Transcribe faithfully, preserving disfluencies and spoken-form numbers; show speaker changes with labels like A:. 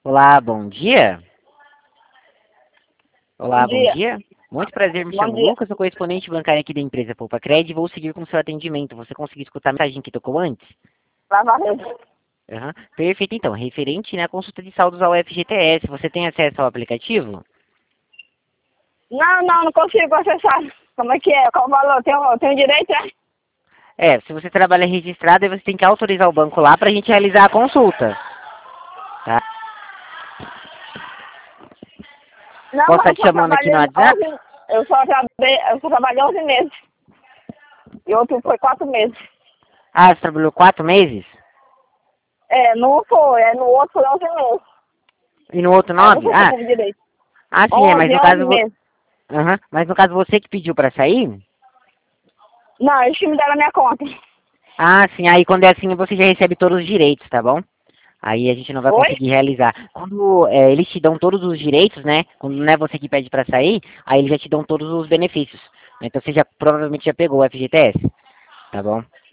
A: Olá, bom dia.
B: Bom
A: Olá, bom
B: dia.
A: dia. Muito prazer, me
B: Bom
A: chamo
B: dia.
A: Lucas, sou correspondente bancário aqui da empresa Poupa Cred e vou seguir com o seu atendimento. Você conseguiu escutar a mensagem que tocou antes?
B: Lava Rede.
A: Aham. Perfeito, então. Referente né, à consulta de saldos ao F G T S, você tem acesso ao aplicativo?
B: Não, não, não consigo acessar. Como é que é? Qual o valor? Tenho, tenho direito, é?
A: É, se você trabalha registrado, aí você tem que autorizar o banco lá para a gente realizar a consulta. Tá?
B: Não,
A: Posso
B: mas
A: estar
B: eu
A: te
B: só
A: chamando aqui no
B: trabalhei
A: WhatsApp?
B: onze, eu só trabalhei, eu só trabalhei onze meses. E outro foi quatro meses.
A: Ah, você trabalhou quatro meses?
B: É, não foi, é no outro foi onze meses.
A: E no outro
B: É, não
A: nove?
B: sei se eu
A: Ah,
B: tive direito.
A: ah sim, é, mas
B: onze,
A: no
B: onze
A: caso... vo-
B: meses.
A: Aham, mas no caso você que pediu para sair?
B: Não, eles que me deram a minha conta.
A: Ah, sim, aí quando é assim você já recebe todos os direitos, tá bom? Aí a gente não vai
B: Oi?
A: conseguir realizar. Quando é, eles te dão todos os direitos, né? Quando não é você que pede pra sair, aí eles já te dão todos os benefícios. Então você já provavelmente já pegou o F G T S, tá bom?